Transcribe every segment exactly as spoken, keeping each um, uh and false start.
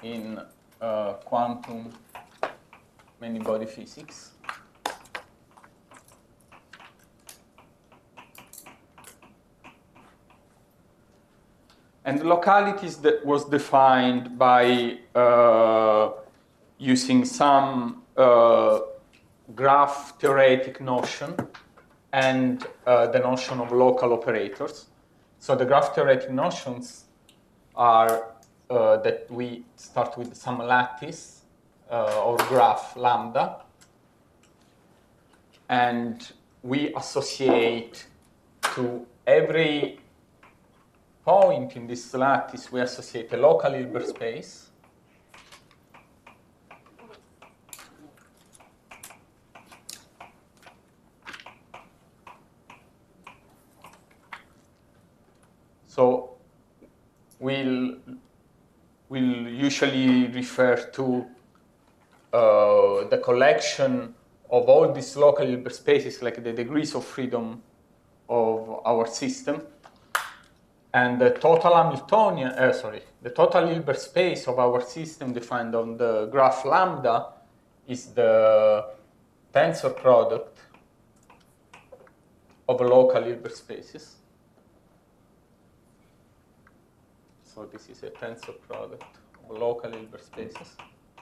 in uh, quantum many-body physics. And localities that was defined by uh, using some uh, graph theoretic notion and uh, the notion of local operators. So the graph theoretic notions are uh, that we start with some lattice uh, or graph lambda, and we associate to every point in this lattice, we associate a local Hilbert space. So we'll, we'll usually refer to uh, the collection of all these local Hilbert spaces, like the degrees of freedom of our system. And the total Hamiltonian, uh, sorry, the total Hilbert space of our system defined on the graph lambda is the tensor product of local Hilbert spaces. So this is a tensor product of local Hilbert spaces.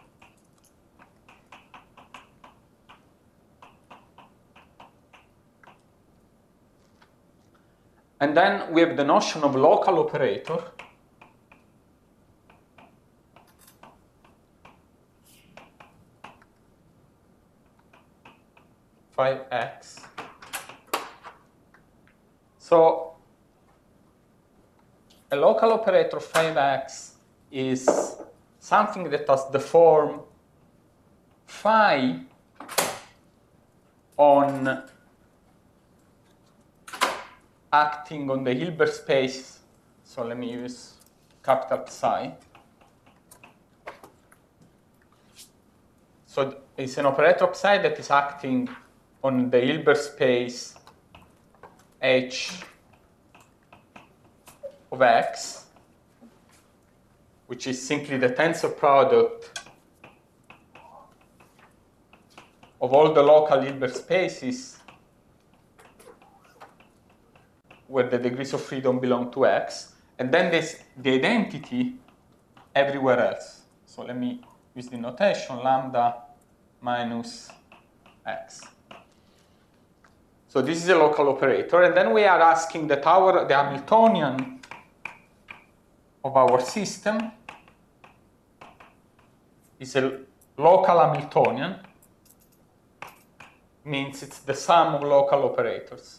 And then we have the notion of local operator. Phi x. So a local operator phi x is something that has the form phi on acting on the Hilbert space. So let me use capital Psi. So it's an operator psi that is acting on the Hilbert space H of x, which is simply the tensor product of all the local Hilbert spaces where the degrees of freedom belong to x, and then there's the identity everywhere else. So let me use the notation lambda minus x. So this is a local operator, and then we are asking that our the Hamiltonian of our system is a local Hamiltonian, means it's the sum of local operators.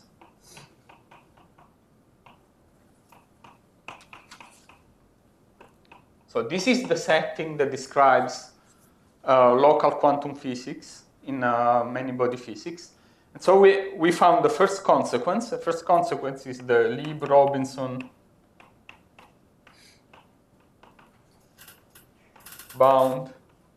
So this is the setting that describes uh, local quantum physics in uh, many-body physics. And so we, we found the first consequence. The first consequence is the Lieb-Robinson bound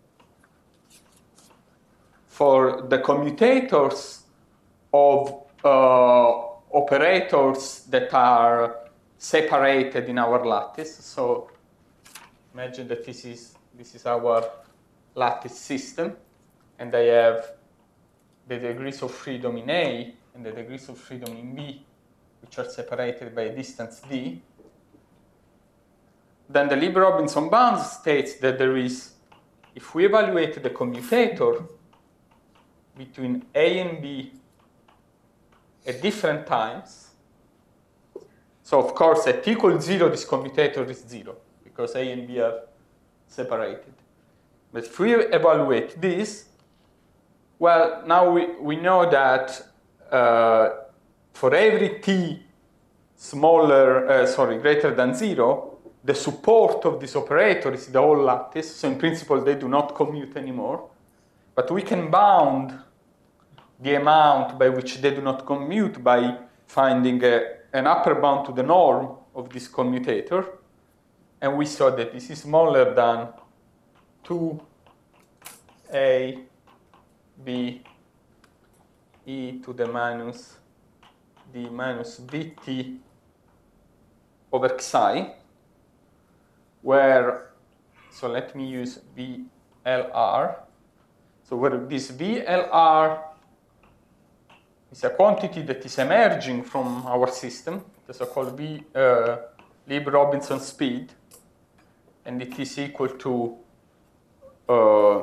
for the commutators of uh, operators that are separated in our lattice. So imagine that this is, this is our lattice system, and I have the degrees of freedom in A and the degrees of freedom in B, which are separated by a distance d. Then the Lieb-Robinson bound states that there is, if we evaluate the commutator between A and B at different times, so of course at t equals zero, this commutator is zero, because A and B are separated. But if we evaluate this, well, now we, we know that uh, for every t smaller, uh, sorry, greater than zero, the support of this operator is the whole lattice. So in principle, they do not commute anymore. But we can bound the amount by which they do not commute by finding a, an upper bound to the norm of this commutator. And we saw that this is smaller than two a b e to the minus d minus bt over xi, where, so let me use V L R. So where this V L R is a quantity that is emerging from our system, the so-called V uh, Lieb-Robinson speed, and it is equal to uh,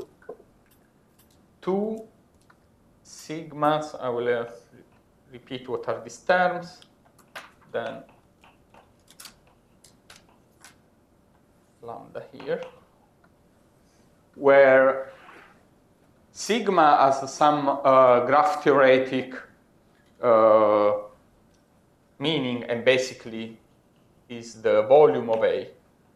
two sigmas. I will uh, repeat what are these terms, then lambda here, where sigma has some uh, graph theoretic uh, meaning and basically is the volume of A.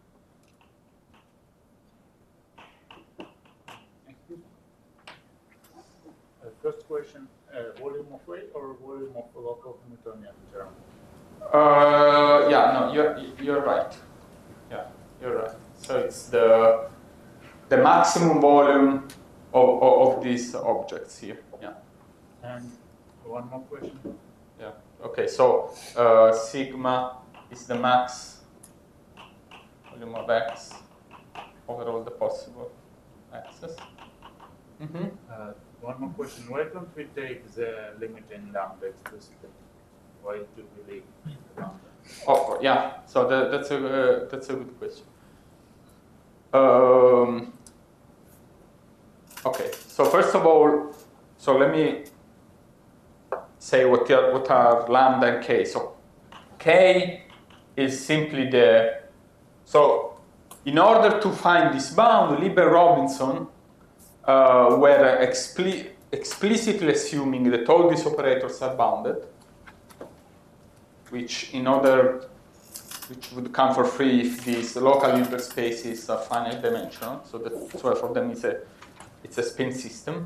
Uh, first question, uh, volume of A or volume of a local Hamiltonian term? Uh, yeah, no, you're, you're right. Yeah, you're right. So it's the, the maximum volume of, of, of these objects here. Yeah. And one more question. Yeah. Okay, so uh, sigma is the max volume of X over all the possible X's. Mm-hmm. Uh, one more question. Why don't we take the limit in lambda explicitly? Why do we leave lambda? Oh, yeah. So the, that's a uh, that's a good question. Um, okay. So first of all, so let me say what are, what are lambda and k. So k is simply the, so in order to find this bound, Lieb-Robinson uh, were expli explicitly assuming that all these operators are bounded, which in order, which would come for free if these local Hilbert spaces are finite dimensional. So that's why for them it's a, it's a spin system.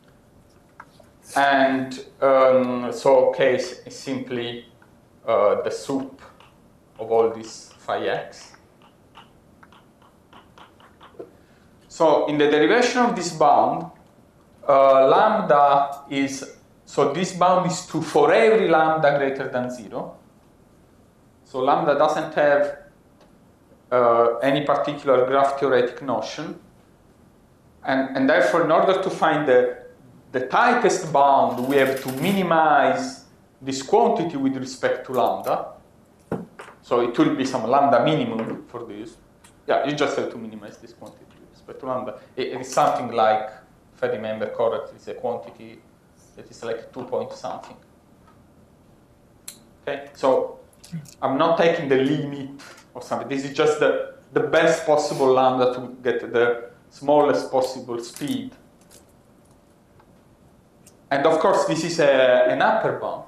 And um, so K is simply uh, the soup of all these phi x. So in the derivation of this bound, uh, lambda is, so this bound is true for every lambda greater than zero. So lambda doesn't have uh, any particular graph theoretic notion. And, and therefore, in order to find the, the tightest bound, we have to minimize this quantity with respect to lambda. So it will be some lambda minimum for this. Yeah, you just have to minimize this quantity with respect to lambda. It, it is something like, if I remember correctly, it's a quantity that is like two point something. Okay, so I'm not taking the limit of something. This is just the, the best possible lambda to get the smallest possible speed. And of course, this is a, an upper bound.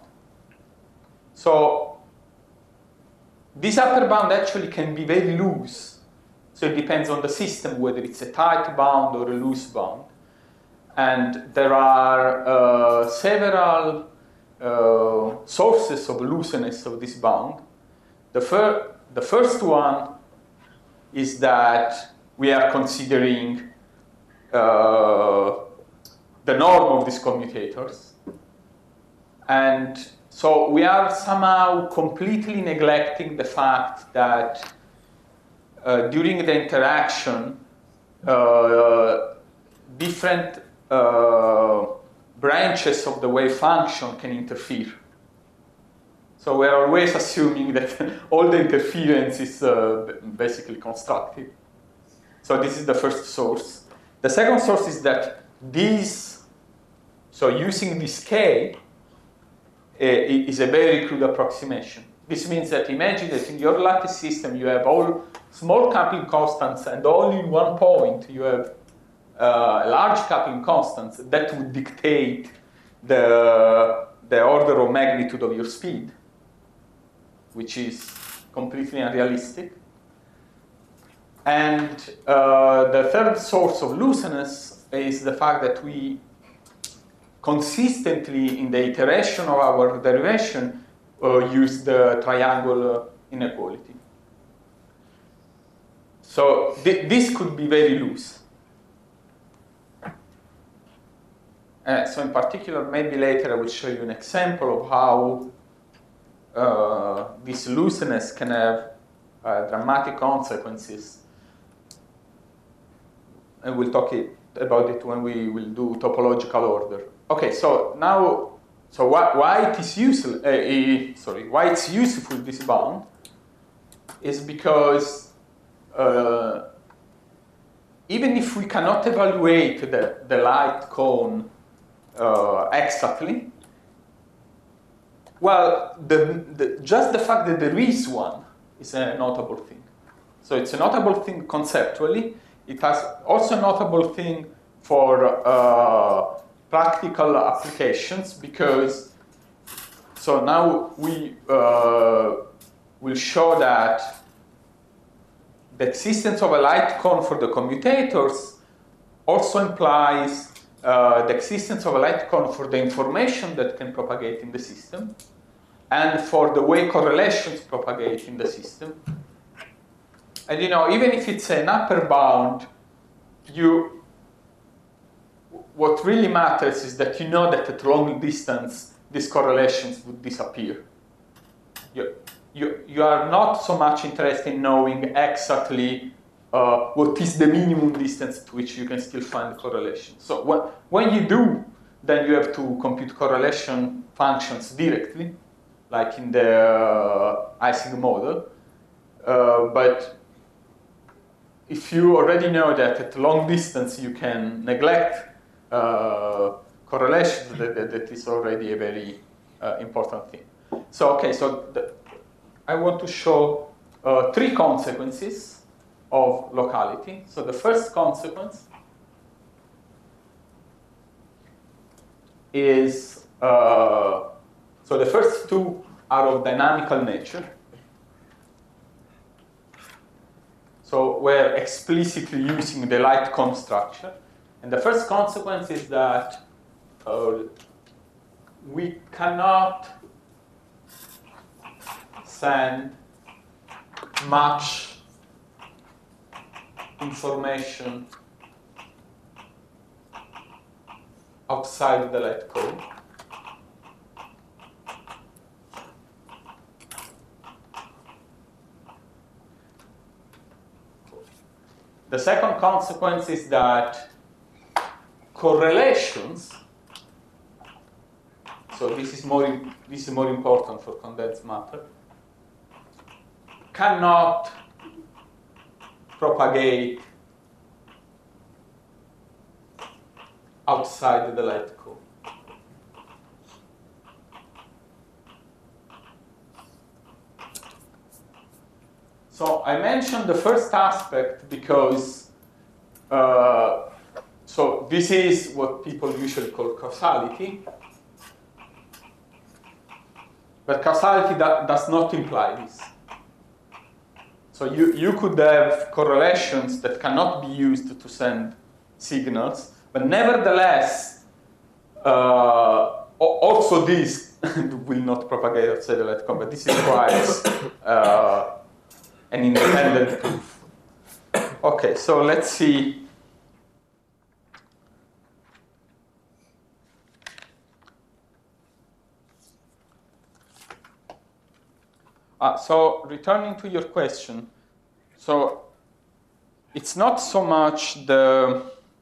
So this upper bound actually can be very loose. So it depends on the system, whether it's a tight bound or a loose bound. And there are uh, several uh, sources of looseness of this bound. The, fir the first one is that we are considering uh, the norm of these commutators. And so we are somehow completely neglecting the fact that uh, during the interaction, uh, different uh, branches of the wave function can interfere. So we're always assuming that all the interference is uh, basically constructive. So this is the first source. The second source is that these, so using this K, uh, is a very crude approximation. This means that imagine that in your lattice system you have all small coupling constants and only in one point you have uh, large coupling constants that would dictate the, the order of magnitude of your speed, which is completely unrealistic. And uh, the third source of looseness is the fact that we consistently, in the iteration of our derivation, uh, use the triangle inequality. So th this could be very loose. Uh, so in particular, maybe later I will show you an example of how uh, this looseness can have uh, dramatic consequences and we'll talk it, about it when we will do topological order. Okay, so now, so why, why it is useful? Uh, uh, sorry, why it's useful, this bound, is because uh, even if we cannot evaluate the, the light cone uh, exactly, well, the, the, just the fact that there is one is a notable thing. So it's a notable thing conceptually. It has also a notable thing for uh, practical applications, because so now we uh, will show that the existence of a light cone for the commutators also implies uh, the existence of a light cone for the information that can propagate in the system, and for the way correlations propagate in the system. And you know, even if it's an upper bound, you, what really matters is that you know that at long distance, these correlations would disappear. You, you, you are not so much interested in knowing exactly uh, what is the minimum distance to which you can still find correlation. So when, when you do, then you have to compute correlation functions directly, like in the uh, Ising model. Uh, but if you already know that at long distance you can neglect uh, correlations, that, that, that is already a very uh, important thing. So, okay, so the, I want to show uh, three consequences of locality. So the first consequence is, uh, so the first two are of dynamical nature. So we're explicitly using the light cone structure. And the first consequence is that uh, we cannot send much information outside the light cone. The second consequence is that correlations, so this is more, this is more important for condensed matter, cannot propagate outside the light cone. So I mentioned the first aspect because, uh, so this is what people usually call causality. But causality that does not imply this. So you, you could have correlations that cannot be used to send signals, but nevertheless, uh, also this will not propagate outside the light cone, but this requires uh, an independent proof. Okay, so let's see. Uh, so returning to your question, so it's not so much the,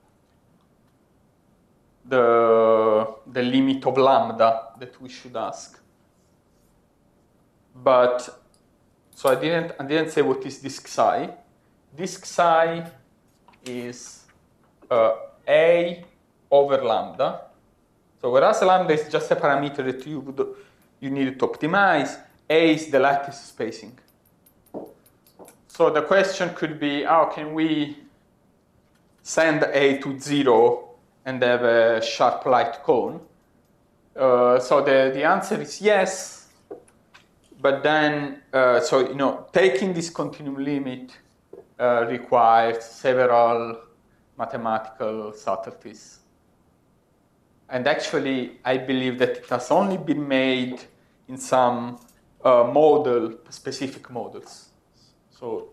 the, the limit of lambda that we should ask, but so I didn't, I didn't say what is disk psi. Disk psi is uh, A over lambda. So whereas lambda is just a parameter that you, would, you need to optimize, A is the lattice spacing. So the question could be, how can we send A to zero and have a sharp light cone? Uh, so the, the answer is yes. But then, uh, so, you know, taking this continuum limit uh, requires several mathematical subtleties. And actually, I believe that it has only been made in some uh, model, specific models. So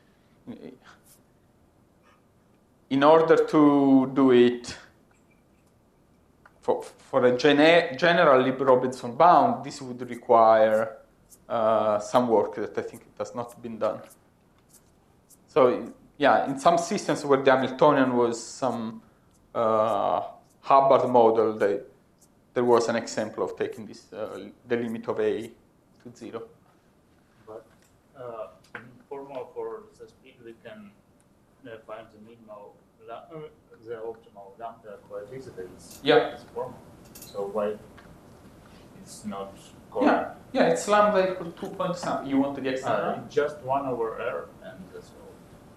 in order to do it for, for a gene general Lieb-Robinson bound, this would require Uh, some work that I think it has not been done. So yeah, in some systems where the Hamiltonian was some uh, Hubbard model, they, there was an example of taking this, uh, the limit of A to zero. But uh, in formula for the speed, we can uh, find the minimal, uh, the optimal lambda coexistence. Yeah. This formula. So why it's not Yeah, correct? yeah, it's lambda equal two point something. You want the extent? Uh, just one over R, and that's all.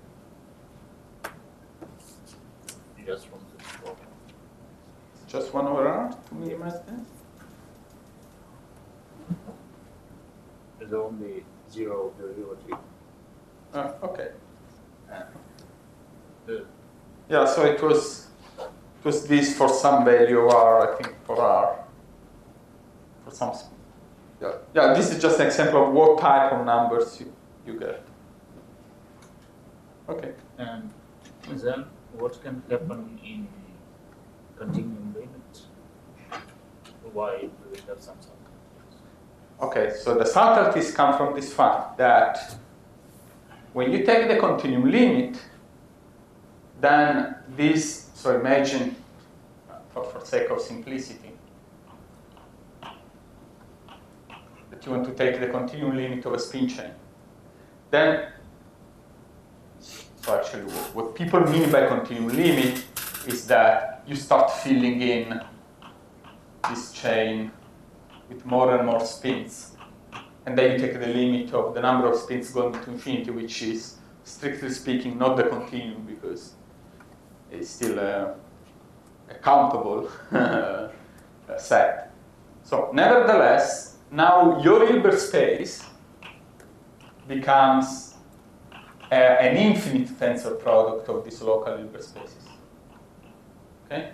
Just from the formula. Just one over R to minimize this? There's only zero derivative. Uh, okay. And the, Yeah, so it was it was this for some value of R, I think for R. For some yeah. Yeah, this is just an example of what type of numbers you, you get. Okay. and then what can happen in continuum limit? Why do we have some subtleties? Okay, so the subtleties come from this fact that when you take the continuum limit, then this, so imagine, for, for sake of simplicity, that you want to take the continuum limit of a spin chain. Then, so actually what, what people mean by continuum limit is that you start filling in this chain with more and more spins. And then you take the limit of the number of spins going to infinity, which is, strictly speaking, not the continuum, because it's still a, a countable set. So nevertheless, now your Hilbert space becomes a, an infinite tensor product of these local Hilbert spaces. Okay?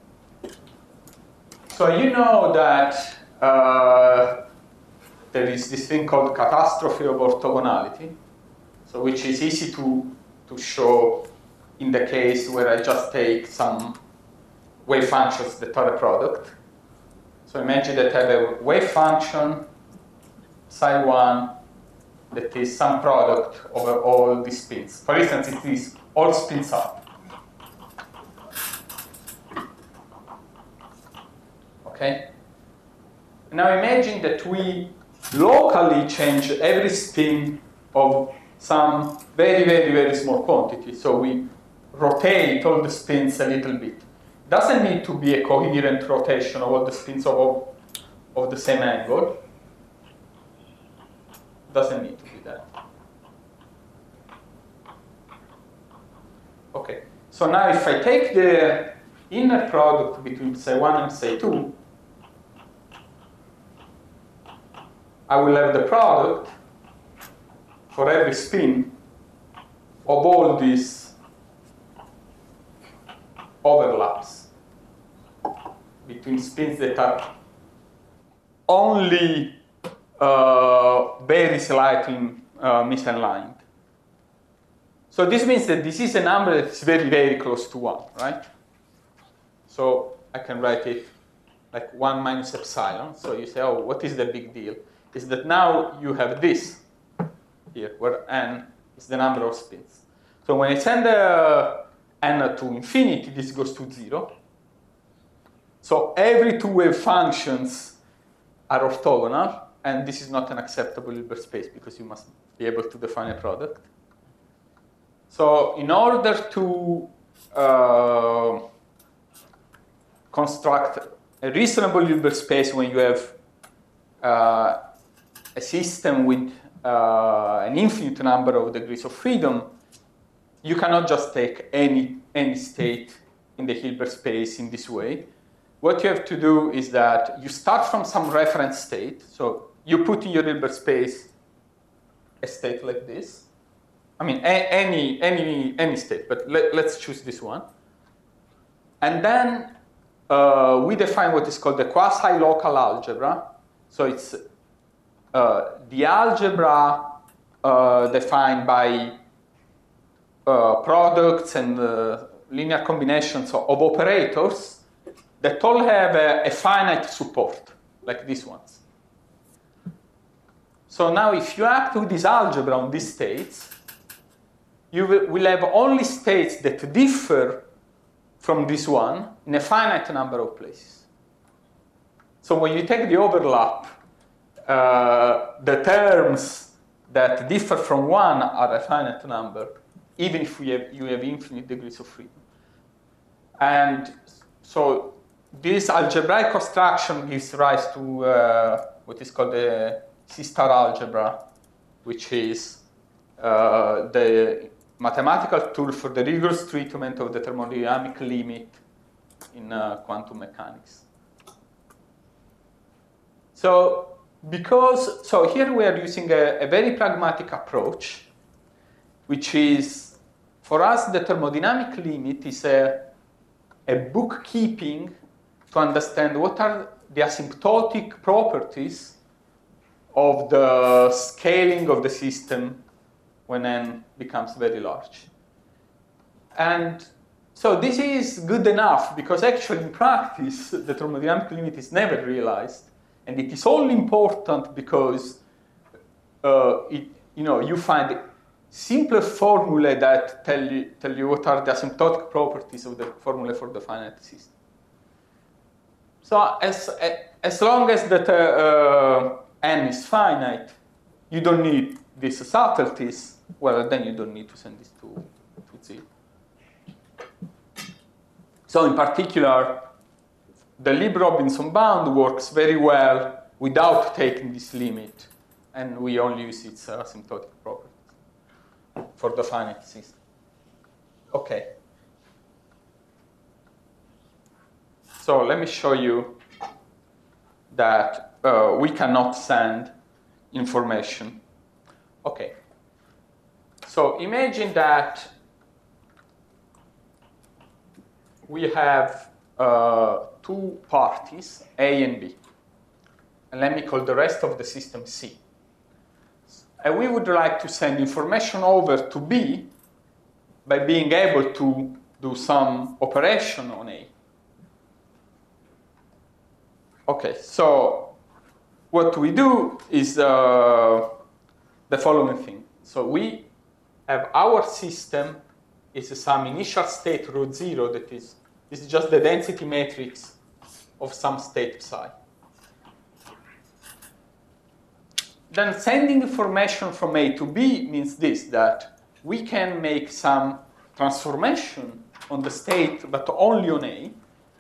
So you know that uh, there is this thing called catastrophe of orthogonality, so which is easy to, to show in the case where I just take some wave functions that are a product. So imagine that I have a wave function, psi one, that is some product over all these spins. For instance, it is all spins up. Okay? Now imagine that we locally change every spin of some very, very, very small quantity. So we rotate all the spins a little bit. It doesn't need to be a coherent rotation of all the spins of, of the same angle. It doesn't need to be that. Okay, so now if I take the inner product between psi one and psi two, I will have the product for every spin of all these overlaps between spins that are only uh, very slightly uh, misaligned. So this means that this is a number that is very, very close to one, right? So I can write it like one minus epsilon. So you say, oh, what is the big deal? Is that now you have this here, where n is the number of spins. So when I send uh, n to infinity, this goes to zero. So every two wave functions are orthogonal, and this is not an acceptable Hilbert space because you must be able to define a product. So in order to uh, construct a reasonable Hilbert space when you have uh, a system with uh, an infinite number of degrees of freedom, you cannot just take any, any state in the Hilbert space in this way. What you have to do is that you start from some reference state. So you put in your Hilbert space a state like this. I mean, a, any, any, any state, but let, let's choose this one. And then uh, we define what is called the quasi-local algebra. So it's uh, the algebra uh, defined by uh, products and uh, linear combinations of operators that all have a, a finite support, like these ones. So now if you act with this algebra on these states, you will have only states that differ from this one in a finite number of places. So when you take the overlap, uh, the terms that differ from one are a finite number, even if we have, you have infinite degrees of freedom. And so this algebraic construction gives rise to uh, what is called the C-star algebra, which is uh, the mathematical tool for the rigorous treatment of the thermodynamic limit in uh, quantum mechanics. So, because, so here we are using a, a very pragmatic approach, which is, for us, the thermodynamic limit is a, a bookkeeping to understand what are the asymptotic properties of the scaling of the system when n becomes very large. And so this is good enough because actually in practice, the thermodynamic limit is never realized. And it is only important because uh, it, you know, you find simpler formulae that tell you, tell you what are the asymptotic properties of the formula for the finite system. So as, as long as that uh, uh, n is finite, you don't need these subtleties. Well, then you don't need to send this to, to zero. So in particular, the Lieb-Robinson bound works very well without taking this limit, and we only use its uh, asymptotic properties for the finite system. Okay. So let me show you that uh, we cannot send information. Okay. So imagine that we have uh, two parties, A and B. And let me call the rest of the system C. And we would like to send information over to B by being able to do some operation on A. Okay, so what we do is uh, the following thing. So we have our system is some initial state rho zero that is, this is just the density matrix of some state psi. Then sending information from A to B means this, that we can make some transformation on the state, but only on A.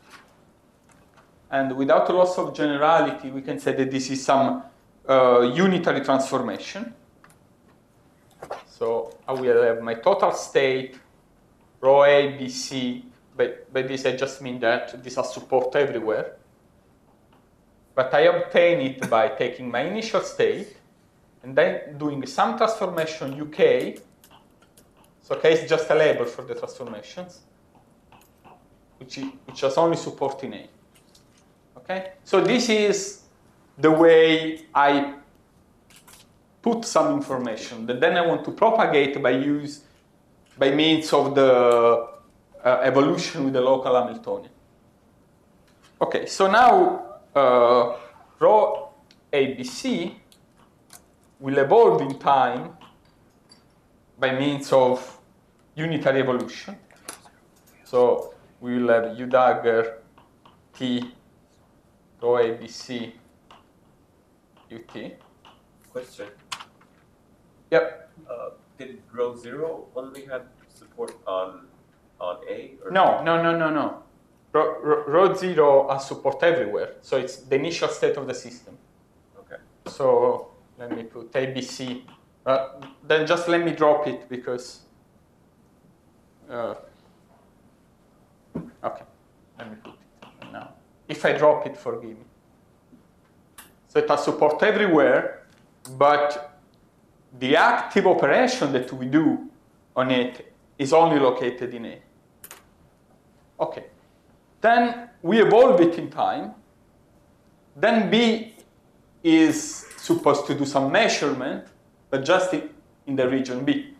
And without a loss of generality, we can say that this is some uh, unitary transformation. So I will have my total state, rho A, B, C. By, by this, I just mean that this has support everywhere. But I obtain it by taking my initial state and then doing some transformation U K. So K is just a label for the transformations, which, is, which has only support in A. Okay? So this is the way I put some information that then I want to propagate by use by means of the uh, evolution with the local Hamiltonian. Okay, so now uh, rho A B C will evolve in time by means of unitary evolution. So we will have U dagger T rho A B C U T. Question. Yep. Uh, did row zero only have support on on A? Or No, no, no, no, no. Rho, rho, rho zero has support everywhere. So it's the initial state of the system. Okay. So let me put A B C. Uh, then just let me drop it because. Uh, okay. Let me put it now. If I drop it, forgive me. So it has support everywhere, but the active operation that we do on it is only located in A. Okay. Then we evolve it in time. Then B is supposed to do some measurement, but just in, in the region B.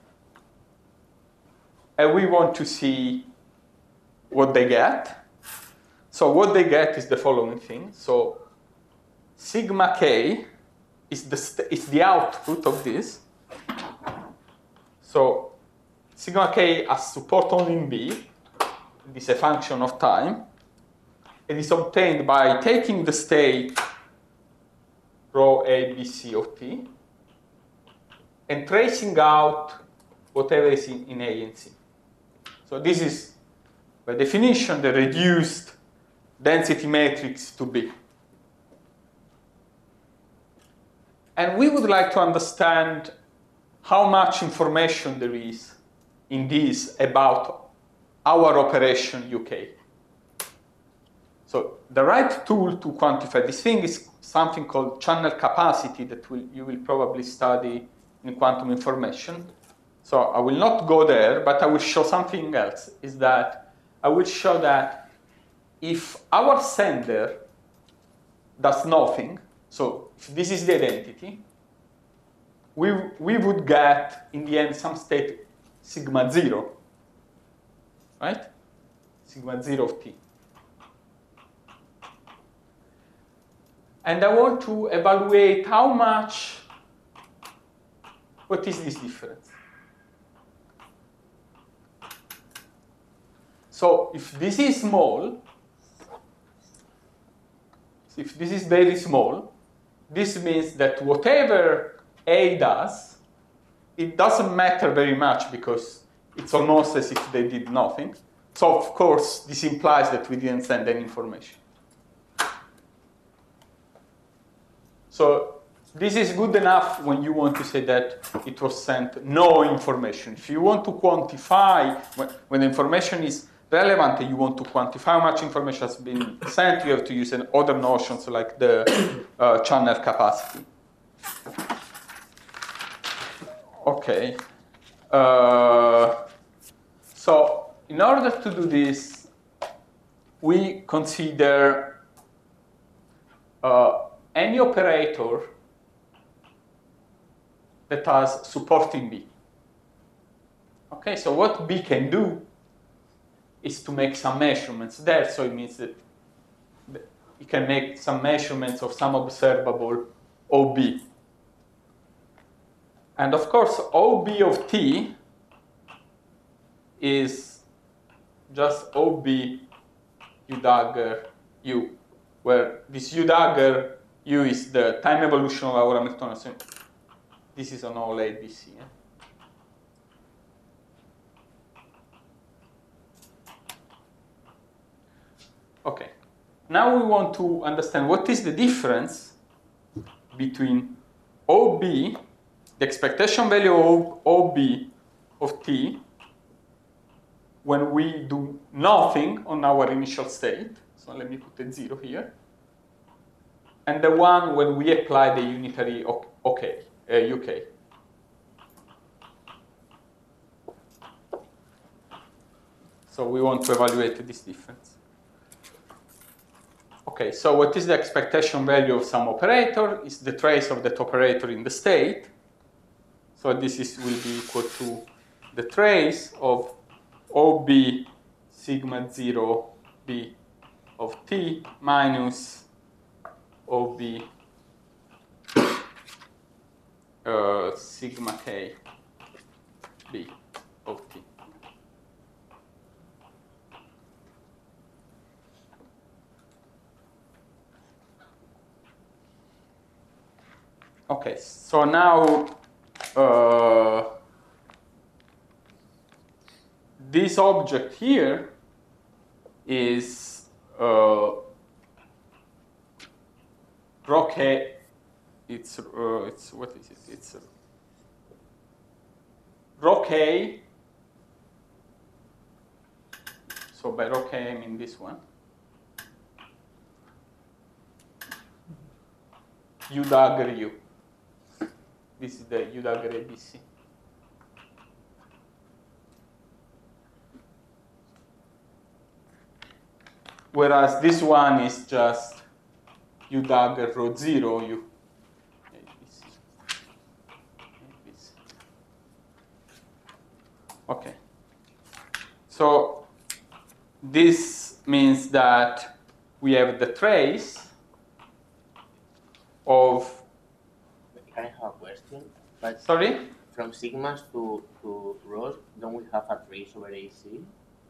And we want to see what they get. So what they get is the following thing. So sigma k is the, is the output of this. So sigma k has support only in B. This is a function of time. It is obtained by taking the state rho A, B, C of T and tracing out whatever is in, in A and C. So this is, by definition, the reduced density matrix to B. And we would like to understand how much information there is in this about our operation U K. So the right tool to quantify this thing is something called channel capacity that will, you will probably study in quantum information. So I will not go there, but I will show something else, is that I will show that if our sender does nothing, so if this is the identity, we, we would get, in the end, some state sigma zero, right? Sigma zero of T. And I want to evaluate how much, what is this difference? So if this is small, if this is very small, this means that whatever A does, it doesn't matter very much because it's almost as if they did nothing. So of course, this implies that we didn't send any information. So this is good enough when you want to say that it was sent no information. If you want to quantify, when, when the information is relevant and you want to quantify how much information has been sent, you have to use an other notions like the uh, channel capacity. Okay. Uh, so in order to do this, we consider uh, any operator that has support in B. Okay, so what B can do is to make some measurements there, so it means that it can make some measurements of some observable O B. And of course, O B of T is just O B U dagger U, where this U dagger U is the time evolution of our Hamiltonian. So this is on all A B C. Eh? Okay. Now we want to understand what is the difference between O B, the expectation value of O B of T, when we do nothing on our initial state. So let me put a zero here. And the one when we apply the unitary OK, uh, U K. So we want to evaluate this difference. Okay, so what is the expectation value of some operator? Is the trace of that operator in the state. So this is will be equal to the trace of O B sigma zero B of T minus O B uh, sigma K B of T. Okay, so now uh, this object here is uh, rho K. It's uh, it's what is it? It's uh, rho K. So by rho K I mean this one. U dagger U. This is the U dagger A B C. Whereas this one is just U dagger rho zero U. A B C. A B C. Okay. So this means that we have the trace of. Can I have a question? But Sorry? from sigmas to, to rhos, don't we have a trace over A C?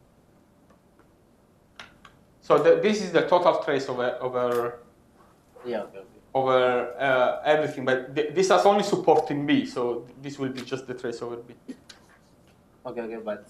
So the, this is the total trace over over Yeah, okay, okay. over uh, everything, but th this has only support in B, so this will be just the trace over B. Okay, okay, but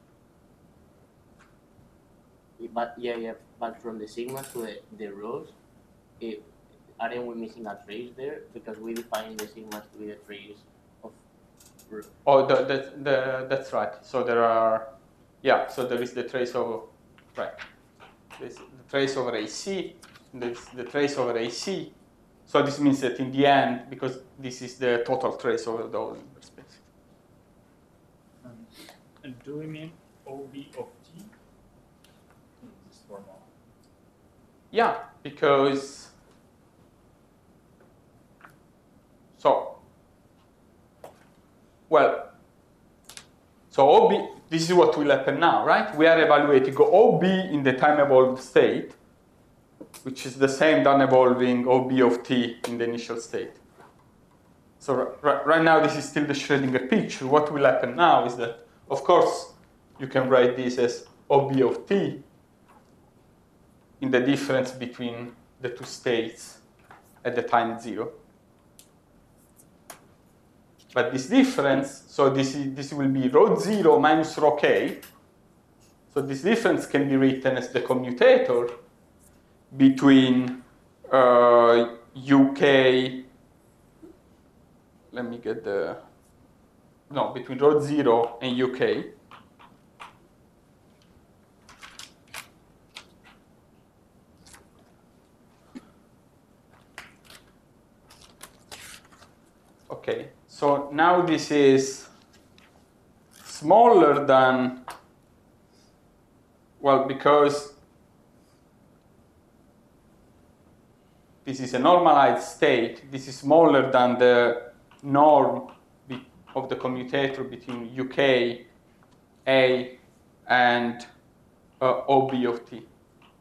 but yeah, yeah, but from the sigmas to the, the rhos, it, aren't we missing a trace there? Because we define the sigmas to be the trace of rho. Oh, the, the, the, that's right. So there are, yeah, so there is the trace over, right. There's the trace over A C, there's the trace over A C. So this means that in the end, because this is the total trace over the whole inverse space. Um, and do we mean O B of T in this formula? Yeah, because, so, well, so O B, this is what will happen now, right? We are evaluating O B in the time-evolved state, which is the same than evolving O B of T in the initial state. So right now, this is still the Schrödinger picture. What will happen now is that, of course, you can write this as O B of T in the difference between the two states at the time zero. But this difference, so this, is, this will be rho zero minus rho k. So this difference can be written as the commutator between uh, U K, let me get the, no, between rho zero and U K. Okay, so now this is smaller than, well, because this is a normalized state, this is smaller than the norm of the commutator between U K, A, and uh, O B of T.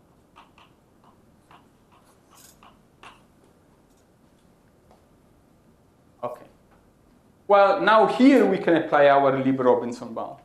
Okay. Well, now here we can apply our Lieb-Robinson bound.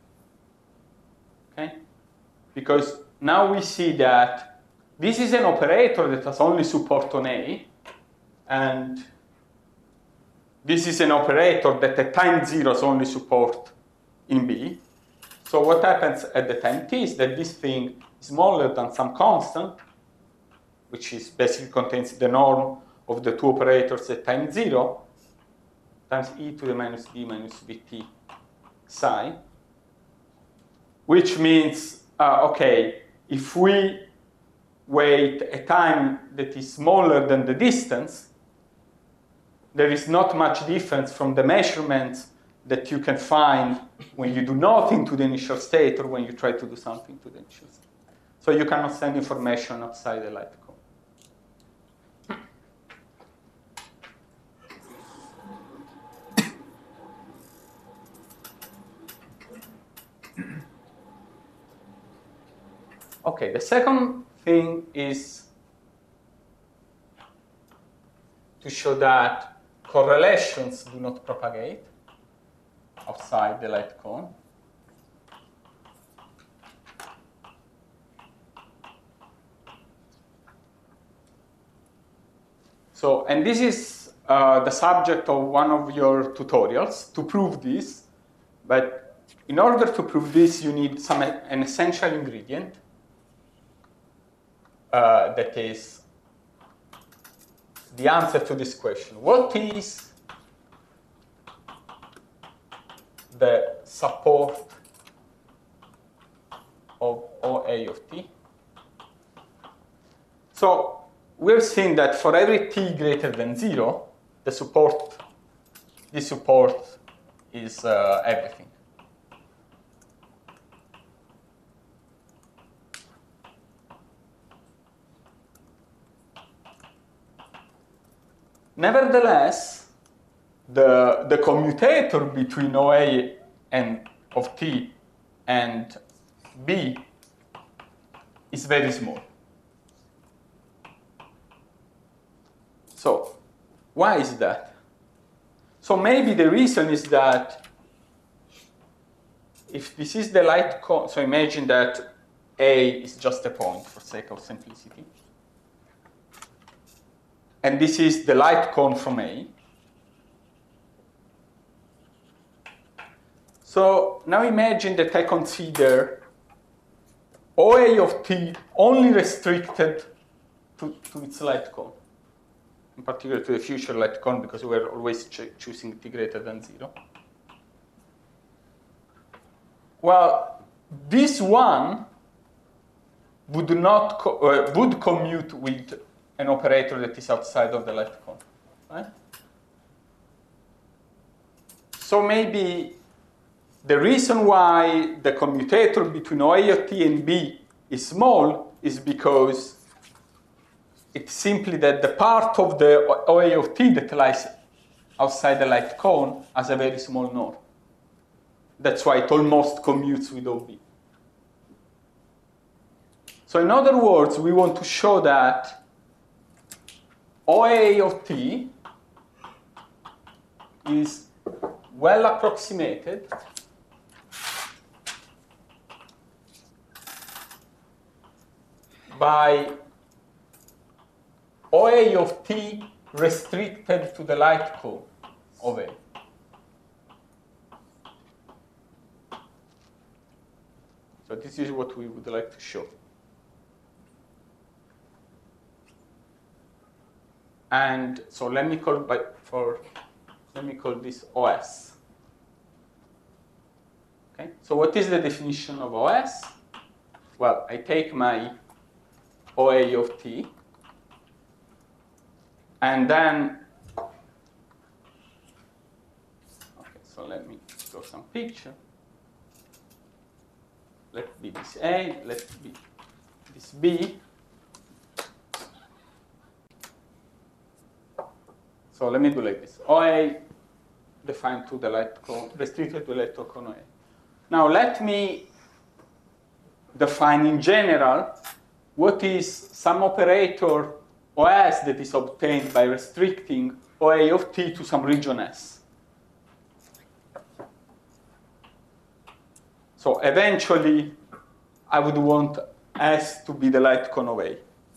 Okay? Because now we see that this is an operator that has only support on A, and this is an operator that at time zero has only support in B. So what happens at the time t is that this thing is smaller than some constant, which is basically contains the norm of the two operators at time zero, times e to the minus d minus vt psi, which means, uh, okay, if we wait a time that is smaller than the distance, there is not much difference from the measurements that you can find when you do nothing to the initial state or when you try to do something to the initial state. So you cannot send information outside the light cone. Okay, the second thing is to show that correlations do not propagate outside the light cone. So, and this is uh, the subject of one of your tutorials to prove this, but in order to prove this, you need some an essential ingredient uh, that is the answer to this question. What is the support of O A of t? So we've seen that for every t greater than zero, the support, this support is uh, everything. Nevertheless, the, the commutator between O A and of t and B is very small. So why is that? So maybe the reason is that if this is the light cone, so imagine that A is just a point for sake of simplicity. And this is the light cone from A. So now imagine that I consider O A of t only restricted to, to its light cone, in particular to the future light cone, because we're always ch choosing t greater than zero. Well, this one would not co uh, would commute with an operator that is outside of the light cone, right? So maybe the reason why the commutator between O A of t and B is small is because it's simply that the part of the O A of t that lies outside the light cone has a very small norm. That's why it almost commutes with O B. So in other words, we want to show that O A of t is well approximated by O A of t restricted to the light cone of A. So this is what we would like to show. And so let me call by for let me call this O S. Okay. So what is the definition of O S? Well, I take my O A of t, and then okay. So let me draw some picture. Let be this A. Let be this B. So let me do like this. O A defined to the light cone, restricted to the light cone O A. Now let me define in general what is some operator O S that is obtained by restricting O A of t to some region S. So eventually, I would want S to be the light cone of A.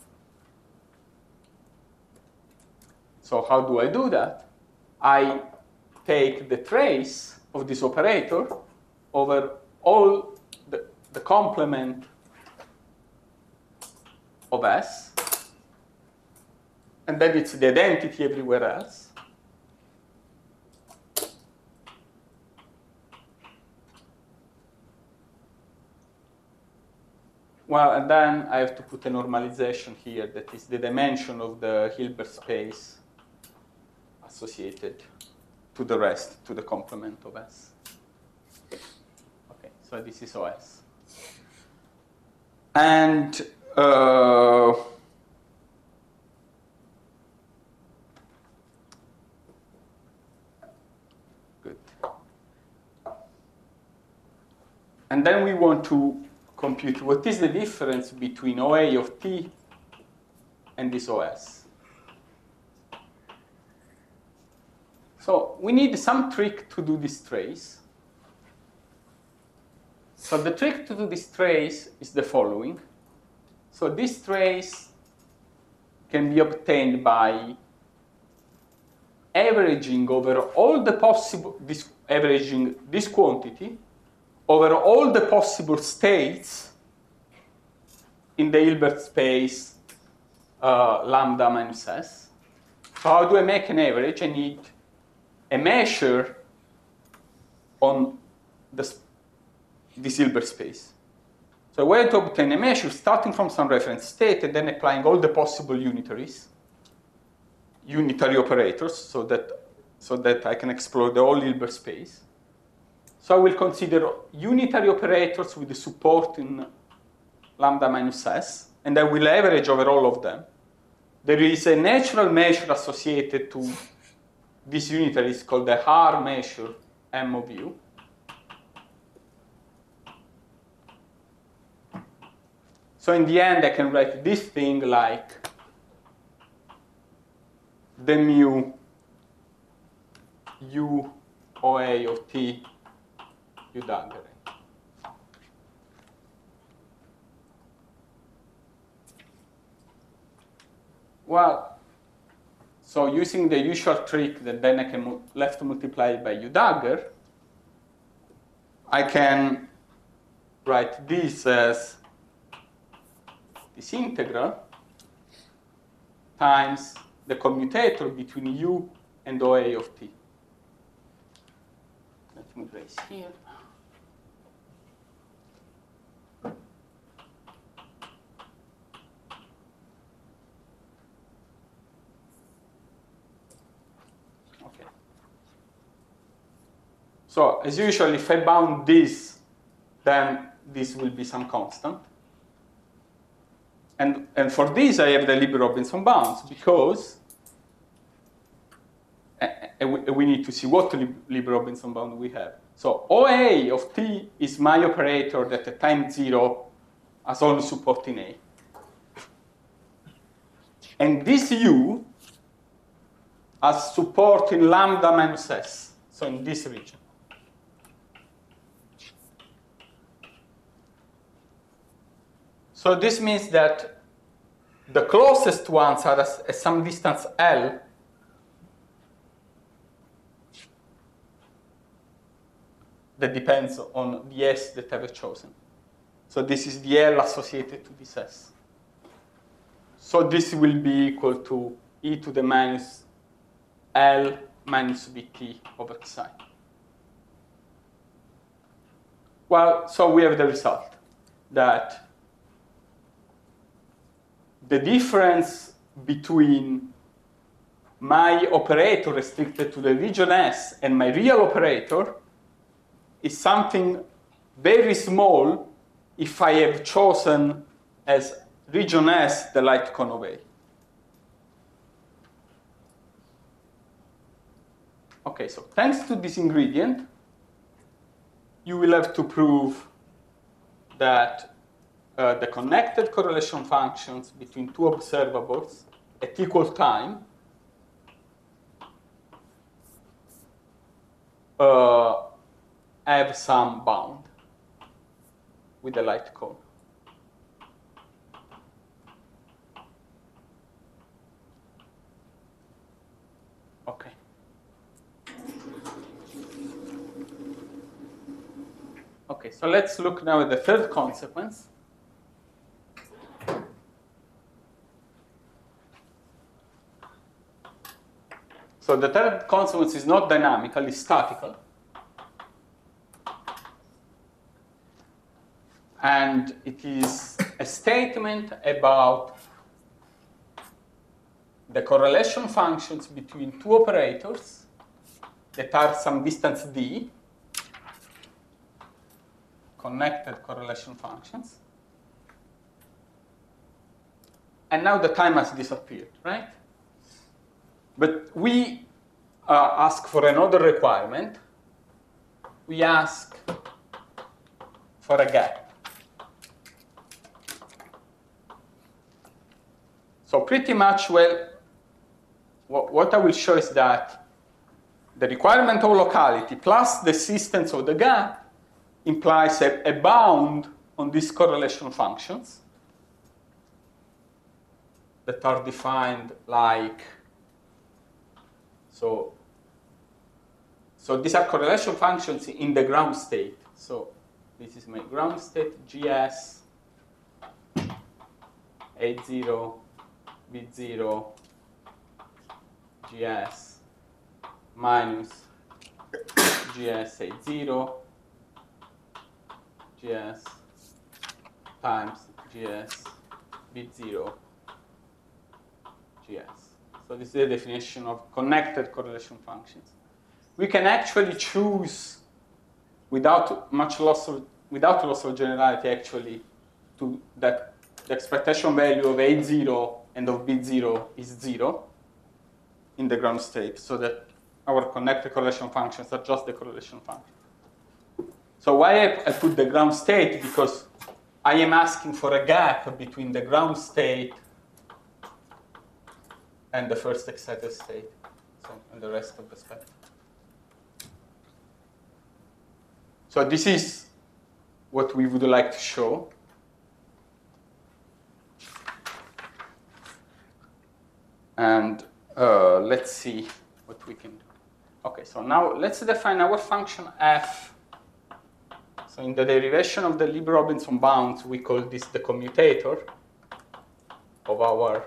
So how do I do that? I take the trace of this operator over all the, the complement of S, and then it's the identity everywhere else. Well, and then I have to put a normalization here that is the dimension of the Hilbert space associated to the rest, to the complement of S. Okay, so this is O S. And uh, good. And then we want to compute what is the difference between O A of t and this O S. So we need some trick to do this trace. So the trick to do this trace is the following. So this trace can be obtained by averaging over all the possible, this, averaging this quantity over all the possible states in the Hilbert space uh, lambda minus S. So how do I make an average? I need a measure on the, this Hilbert space. So I want to obtain a measure starting from some reference state and then applying all the possible unitaries, unitary operators, so that, so that I can explore the whole Hilbert space. So I will consider unitary operators with the support in lambda minus S, and I will average over all of them. There is a natural measure associated to this unitary called the R measure M of U. So in the end, I can write this thing like the mu U O A of T U dagger A. Well, so using the usual trick that then I can left multiply by U dagger, I can write this as this integral times the commutator between U and O A of T. Let me erase here. Okay. So as usual, if I bound this, then this will be some constant. And, and for this, I have the Libby-Robinson bounds because uh, we, we need to see what Libby-Robinson bound we have. So O A of T is my operator that at time zero has only support in A. And this U has support in lambda minus S, so in this region. So this means that the closest ones are at, at some distance L. That depends on the S that I've chosen. So this is the L associated to this S. So this will be equal to e to the minus L minus bt over psi. Well, so we have the result that the difference between my operator restricted to the region S and my real operator is something very small if I have chosen as region S the light cone of A. Okay, so thanks to this ingredient, you will have to prove that Uh, the connected correlation functions between two observables at equal time uh, have some bound with the light cone. Okay. Okay, so let's look now at the third consequence. So the third consequence is not dynamical, it's statical. And it is a statement about the correlation functions between two operators that are some distance d, connected correlation functions. And now the time has disappeared, right? But we uh, ask for another requirement. We ask for a gap. So pretty much, well, what, what I will show is that the requirement of locality plus the existence of the gap implies a, a bound on these correlation functions that are defined like So, so these are correlation functions in the ground state. So this is my ground state, G S, A zero, B zero, G S, minus G S A zero, G S, times G S, B zero, G S. So this is the definition of connected correlation functions. We can actually choose, without much loss of, without loss of generality, actually, to that the expectation value of A zero and of B zero is zero in the ground state, so that our connected correlation functions are just the correlation functions. So why I, I put the ground state? Because I am asking for a gap between the ground state and the first excited state, so and the rest of the spectrum. So this is what we would like to show. And uh, let's see what we can do. Okay, so now let's define our function f. So in the derivation of the Lieb-Robinson bounds, we call this the commutator of our.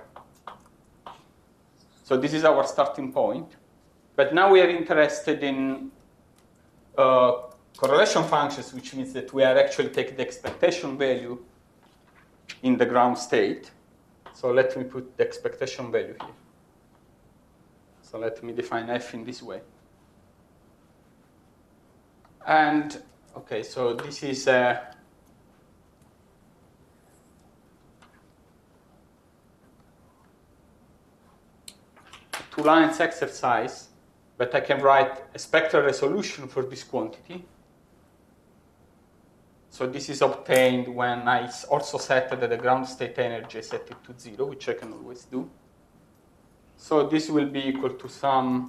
So this is our starting point. But now we are interested in uh, correlation functions, which means that we are actually taking the expectation value in the ground state. So let me put the expectation value here. So let me define f in this way. And, okay, so this is a two lines exercise, but I can write a spectral resolution for this quantity. So this is obtained when I also set that the ground state energy is set it to zero, which I can always do. So this will be equal to some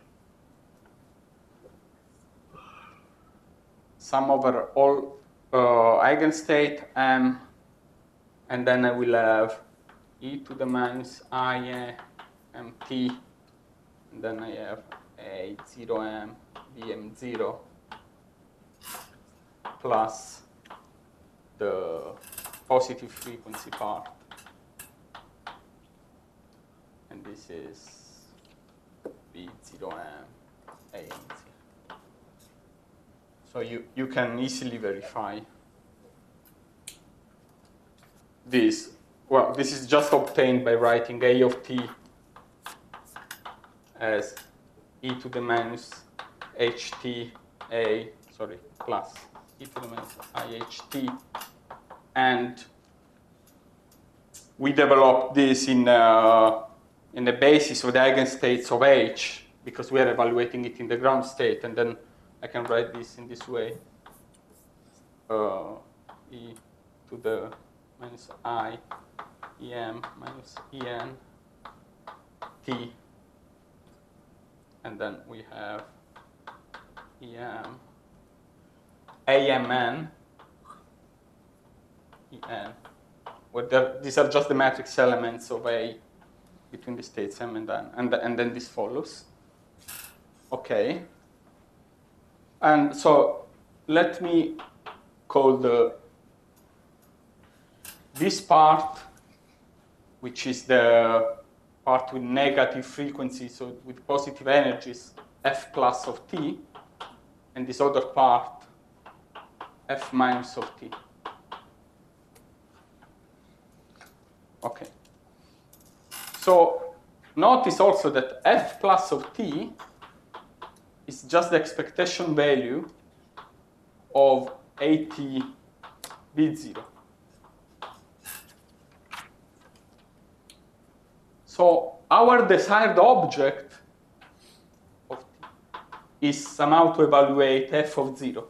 sum over all uh, eigenstate m, and then I will have e to the minus I mt, and then I have a zero m bm zero plus the positive frequency part. And this is b zero m a m zero. So you, you can easily verify this. Well, this is just obtained by writing a of t as e to the minus ht a, sorry, plus e to the minus iht. And we developed this in, uh, in the basis of the eigenstates of H, because we are evaluating it in the ground state, and then I can write this in this way. Uh, e to the minus I, em minus en, t, and then we have em, amn, en. Well, these are just the matrix elements of A between the states m and n, and, and then this follows. Okay. And so let me call the this part, which is the part with negative frequency, so with positive energies, f plus of t, and this other part, f minus of t. Okay. So notice also that f plus of t is just the expectation value of at b zero. So our desired object of t is somehow to evaluate f of zero,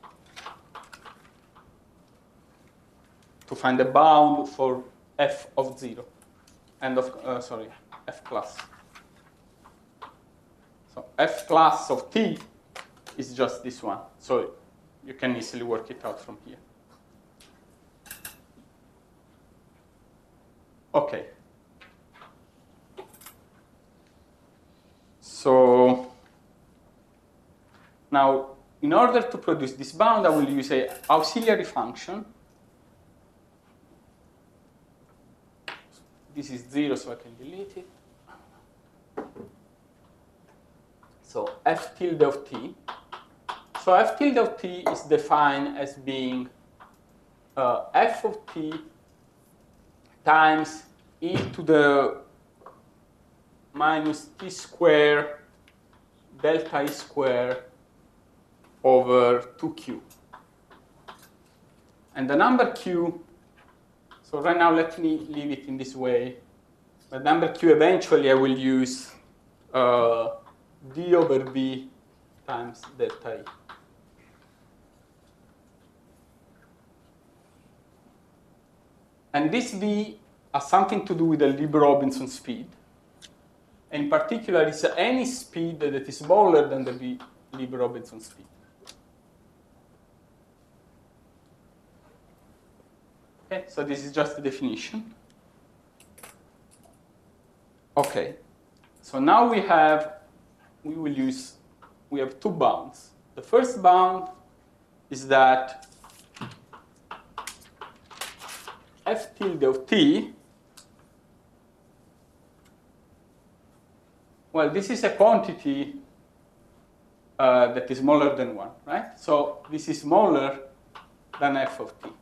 to find a bound for f of zero, and of uh, sorry, f plus. So f plus of t is just this one. So you can easily work it out from here. Okay. So now, in order to produce this bound, I will use an auxiliary function. This is zero, so I can delete it. So f tilde of t. So f tilde of t is defined as being uh, f of t times e to the minus t square delta e square over two q. And the number q, so right now let me leave it in this way. The number q, eventually I will use uh, d over v times delta e. And this v has something to do with the Lieb-Robinson speed. In particular, it's any speed that is smaller than the v Lieb-Robinson speed. Okay, so this is just the definition. Okay, so now we have, we will use, we have two bounds. The first bound is that f tilde of t, well, this is a quantity uh, that is smaller than one, right? So this is smaller than f of t.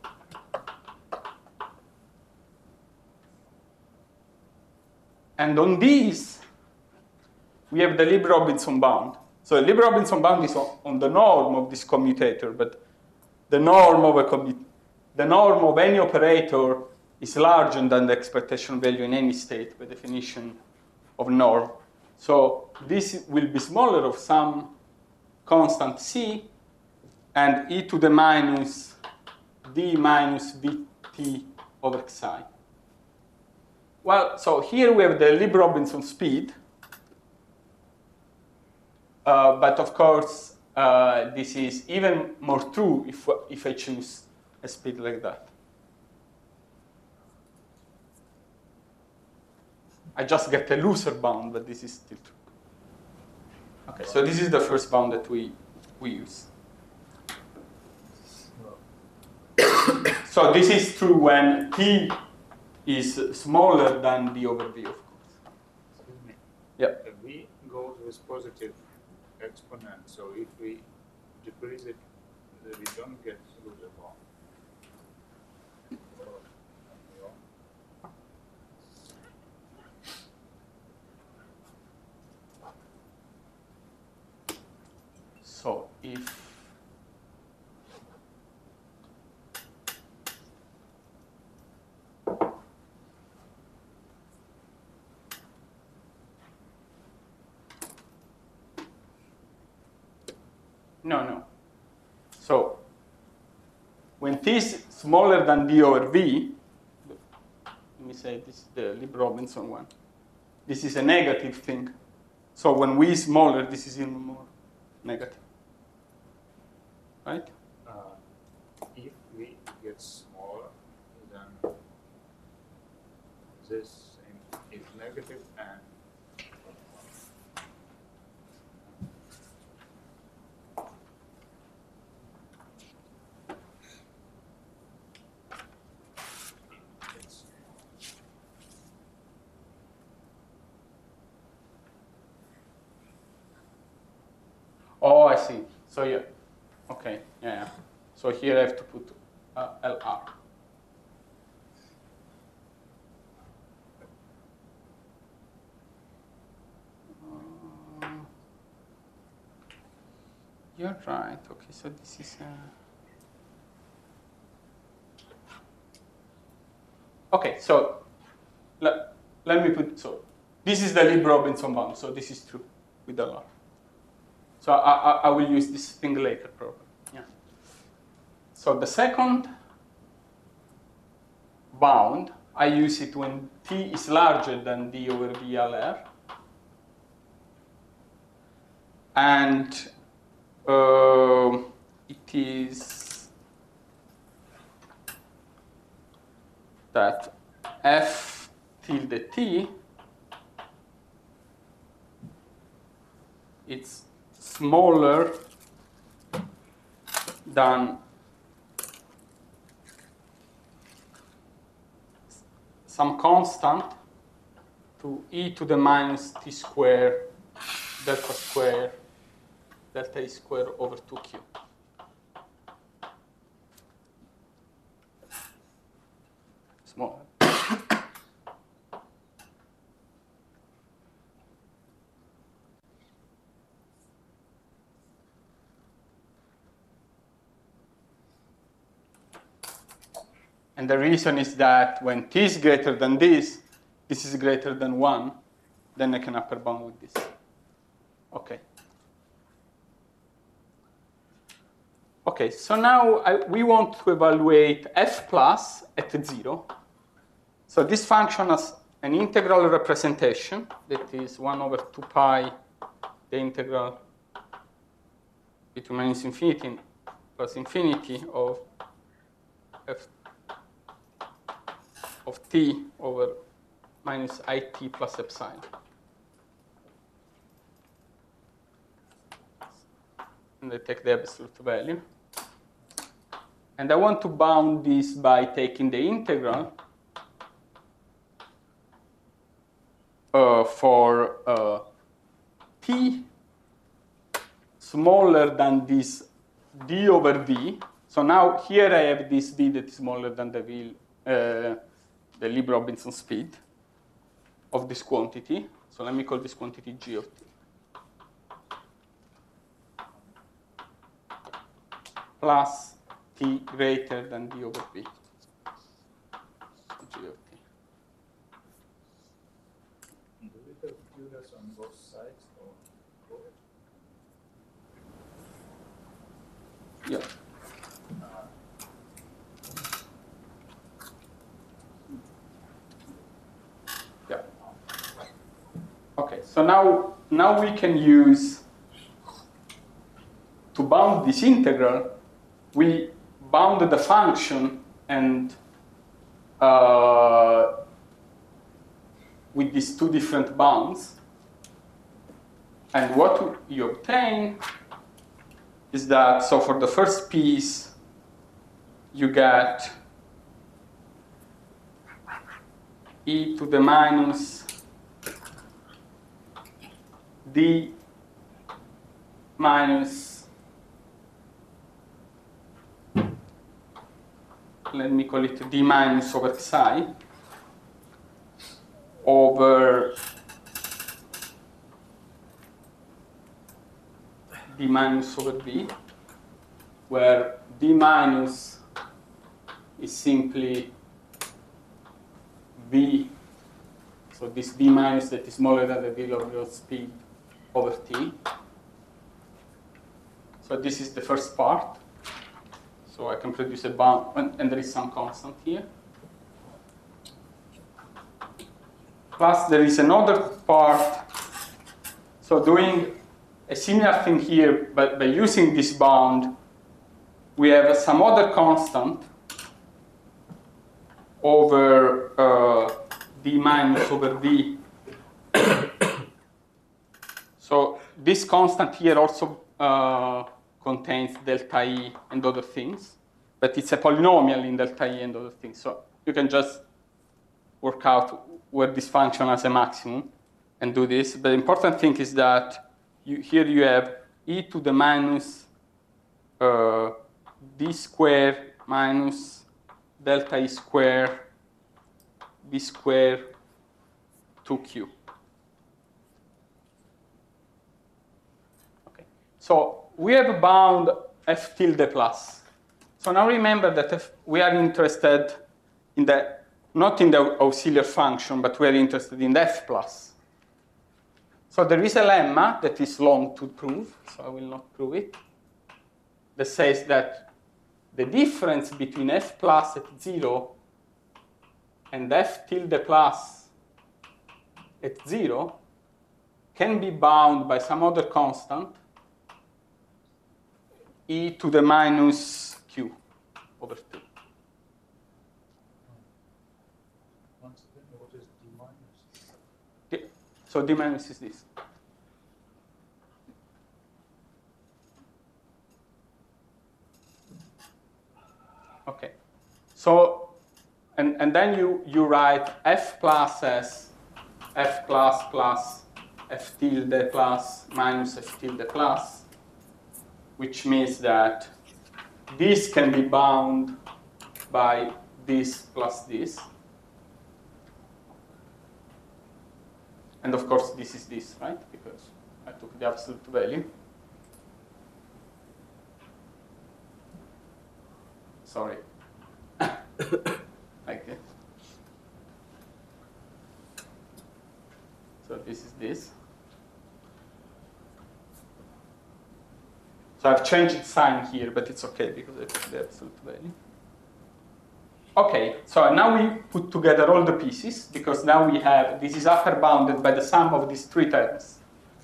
And on these, we have the Lieb-Robinson bound. So the Lieb-Robinson bound is on, on the norm of this commutator, but the norm of a commu the norm of any operator is larger than the expectation value in any state by definition of norm. So this will be smaller of some constant c, and e to the minus d minus vt over xi. Well, so here we have the Lieb-Robinson speed, uh, but of course uh, this is even more true if, if I choose a speed like that. I just get a looser bound, but this is still true. Okay, so this is the first bound that we, we use. So this is true when t is smaller than the over v, of course. Excuse me. Yeah. If v goes with positive exponent, so if we decrease it, we don't get loser bound. So if no, no. So when t is smaller than d over v, let me say this is the Lieb-Robinson one. This is a negative thing. So when v is smaller, this is even more negative. Right? Uh, if v gets smaller, then this is negative and it's Oh, I see. So yeah. Okay, yeah, yeah. So here I have to put uh, L R. Uh, you're right. Okay, so this is. Uh... Okay, so let, let me put so this is the Lieb-Robinson bound. So this is true with L R. So I, I, I will use this thing later, probably. Yeah. So the second bound, I use it when t is larger than d over v L R. And uh, it is that f tilde t, it's smaller than some constant to e to the minus t square delta square delta e square over two q. Smaller. And the reason is that when t is greater than this, this is greater than one, then I can upper bound with this. Okay. Okay, so now I, we want to evaluate f plus at zero. So this function has an integral representation that is one over two pi, the integral between minus infinity plus infinity of f of t over minus it plus epsilon. And I take the absolute value. And I want to bound this by taking the integral uh, for uh, t smaller than this d over v. So now here I have this v that is smaller than the v, uh, the Lieb-Robinson speed of this quantity. So let me call this quantity g of t. Plus t greater than d over v. G of t. Do we have Euler's on both sides or both? Yeah. Yeah. Okay, so now now we can use to bound this integral, we bound the function and uh, with these two different bounds. And what you obtain is that, so for the first piece, you get e to the minus d minus, let me call it d minus over psi over d minus over v, where d minus is simply v, so this d minus that is smaller than the v-log speed over t. So this is the first part. So I can produce a bound, and, and there is some constant here. Plus there is another part. So doing a similar thing here, but by using this bound, we have some other constant over uh, d minus over v. So this constant here also uh, contains delta e and other things, but it's a polynomial in delta e and other things. So you can just work out where this function has a maximum and do this. But the important thing is that you, here you have e to the minus uh, d square minus delta e square b square two q. Okay. So we have bound f tilde plus. So now remember that if we are interested in the, not in the auxiliary function, but we are interested in the f plus. So there is a lemma that is long to prove, so I will not prove it, that says that the difference between f plus at zero and f tilde plus at zero can be bound by some other constant, e to the minus q over two. Once again, what is d minus? D, so d minus is this. Okay. So, and, and then you, you write f plus as f plus plus f tilde plus minus f tilde plus, which means that this can be bound by this plus this. And of course, this is this, right? Because I took the absolute value. Sorry. Like this. So this is this. So I've changed sign here, but it's okay because I took the absolute value. Okay, so now we put together all the pieces, because now we have, this is upper bounded by the sum of these three terms.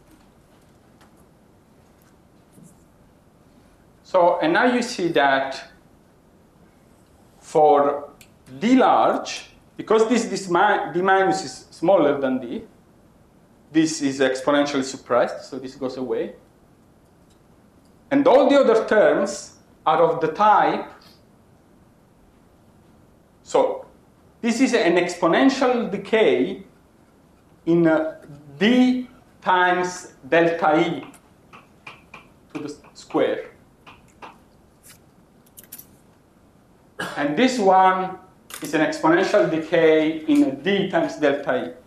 So, and now you see that for D large, because this, this mi d minus is smaller than d, this is exponentially suppressed, so this goes away. And all the other terms are of the type, so this is an exponential decay in uh, d times delta e to the square. And this one is an exponential decay in d times delta e.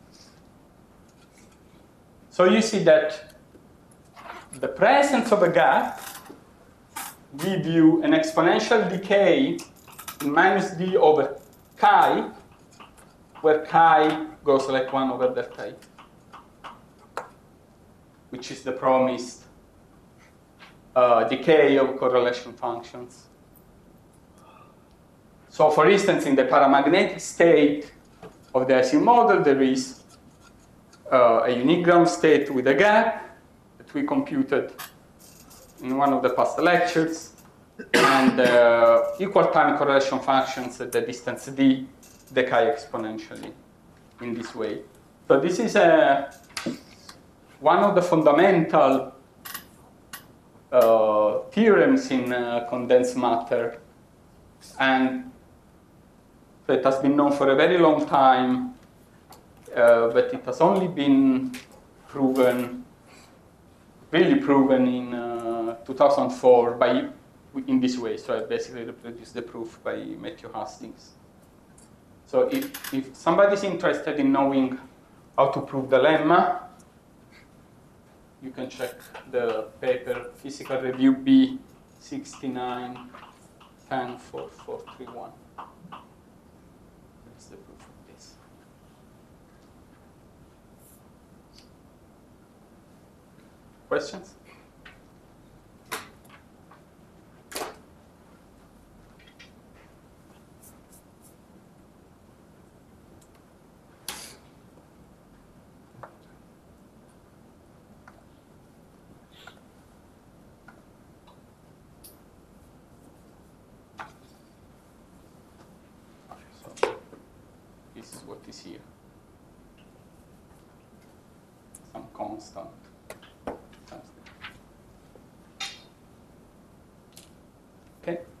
So you see that the presence of a gap gives you an exponential decay in minus d over chi, where chi goes like one over delta e, which is the promised uh, decay of correlation functions. So for instance, in the paramagnetic state of the Ising model, there is uh, a unique ground state with a gap that we computed in one of the past lectures, and uh, equal time correlation functions at the distance d decay exponentially in this way. So this is a, one of the fundamental uh, theorems in uh, condensed matter, and it has been known for a very long time, uh, but it has only been proven, really proven in uh, two thousand four by, in this way. So I basically reproduced the proof by Matthew Hastings. So if, if somebody's interested in knowing how to prove the lemma, you can check the paper Physical Review B sixty-nine ten four four three one. That's the proof of this. Questions? This is what is here. Some constant. Okay.